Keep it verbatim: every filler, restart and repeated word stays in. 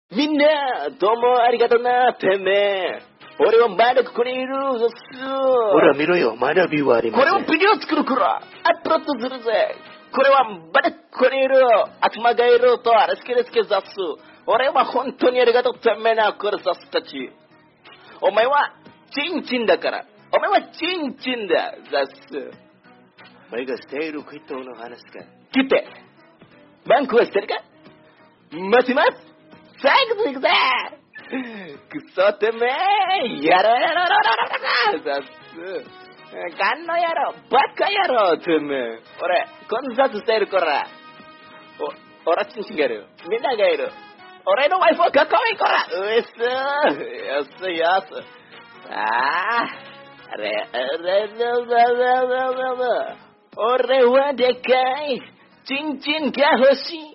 みんな、どうもありがとな、てめえ。俺はまだここにいるぞっす。 ほら見ろよ、まだビューありません。 これをビデオ作るからアップロードするぜ。これはまだここにいる悪魔がいるとあれすけですけざっす。俺は本当にありがとう、てめえな、これざっすたち。お前はチンチンだから。お前はチンチンだ、ざっす。 お前がしていることの話か。 来て。バンクはしてるか？待ちます。最後で行くぜ。くそてめえ、やろやろやろやろざっす。ガンの野郎、バカ野郎、てめえ。俺、こんざつしているから。お、俺はチンチンがいる。みんながいる。俺のワイフはかっこいいから。うえっす。よっすよっす。ああ、あれ、あれ、あれ、あれ、あれ、俺はでかい。チンチンが欲しい。